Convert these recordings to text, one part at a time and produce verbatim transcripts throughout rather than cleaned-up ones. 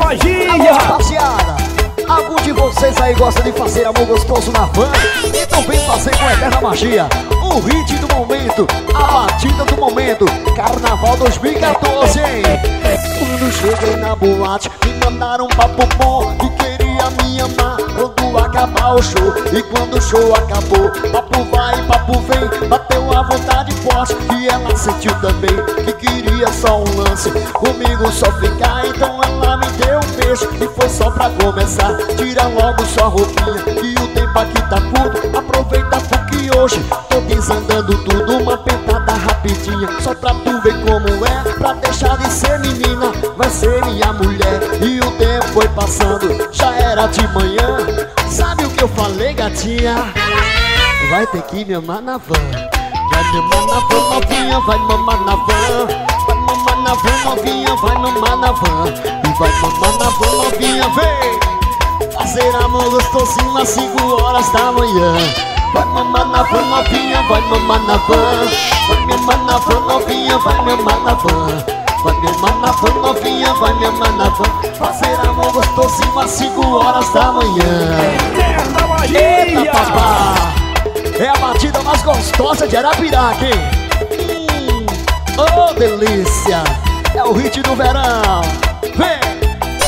magia. Alô, rapaziada, algum de vocês aí gosta de fazer amor gostoso na van? Então vem fazer com a Eterna Magia. O hit do momento, a batida do momento, Carnaval dois mil e quatorze, hein? Quando cheguei na boate, me mandaram um papo bom que queria me amar quando acabar o show. E quando o show acabou, papo vai, papo vem, bateu a vontade forte e ela sentiu também que queria só um lance, comigo só ficar. Então ela me deu um beijo e foi só pra começar. Tira logo sua roupinha que o tempo aqui tá curto. Aproveita porque hoje tô desandando tudo. Uma pentada rapidinha só pra tu ver como é. Pra deixar de ser menina, vai ser minha mulher. E o tempo foi passando, já era de manhã. Sabe o que eu falei, gatinha? Vai ter que me amar na van. Vai me amar na van, novinha, vai mamar na van. Vai mamar na van, novinha, vai mamar na van. E vai mamar na van, novinha, vem fazer amor gostosinho às cinco horas da manhã. Vai mamar na van, novinha, vai mamar na van. Vai me amar na van, novinha, vai me amar na van. Vai me amar na van, novinha, vai me amar na van. Fazer amor gostosinho às cinco horas da manhã. Eterna magia. Eita, papá, é a batida mais gostosa de Arapiraca, hein? Hum, oh, delícia! É o hit do verão. Vem!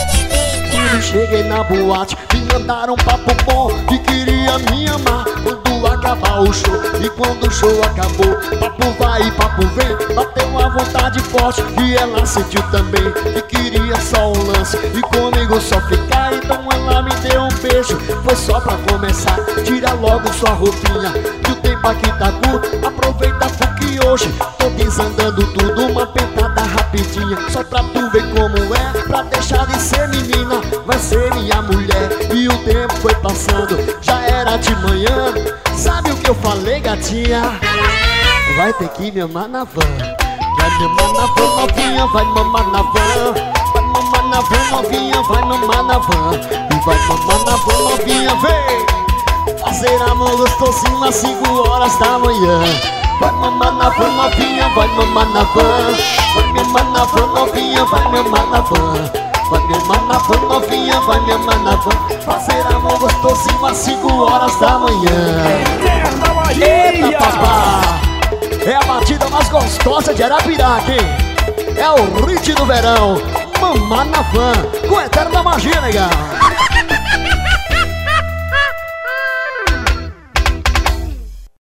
Quando cheguei na boate, me mandaram um papo bom que queria me amar quando acabar o show. E quando o show acabou, papo vai e papo vem, bateu uma vontade forte e ela sentiu também que queria só um lance e comigo só ficar. Então ela me deu um beijo, foi só pra começar. Tira logo sua roupinha que o tempo aqui tá curto. Aproveita porque hoje tô desandando tudo. Uma pentada rapidinha só pra tu ver como é. Pra deixar de ser menina, vai ser minha mulher. E o tempo foi passando, já era de manhã. Sabe o que eu falei, gatinha? Vai ter que me amar na van. Vai me amar na van, novinha, vai mamar na van. Vai mamar na van, novinha, vai mamar na van. E vai mamar na van, novinha, vem fazer amor gostosinho às cinco horas da manhã. Vai mamar na van, novinha, vai mamar na van. Vai me amar na van, novinha, vai me amar na van. Vai me amar na van, novinha, vai me amar na van. Fazer amor gostosinho às cinco horas da manhã. Eterna magia. Eita, papá, é a batida mais gostosa de Arapiraca, hein? É o hit do verão, mamar na van, com Eterna Magia, negão.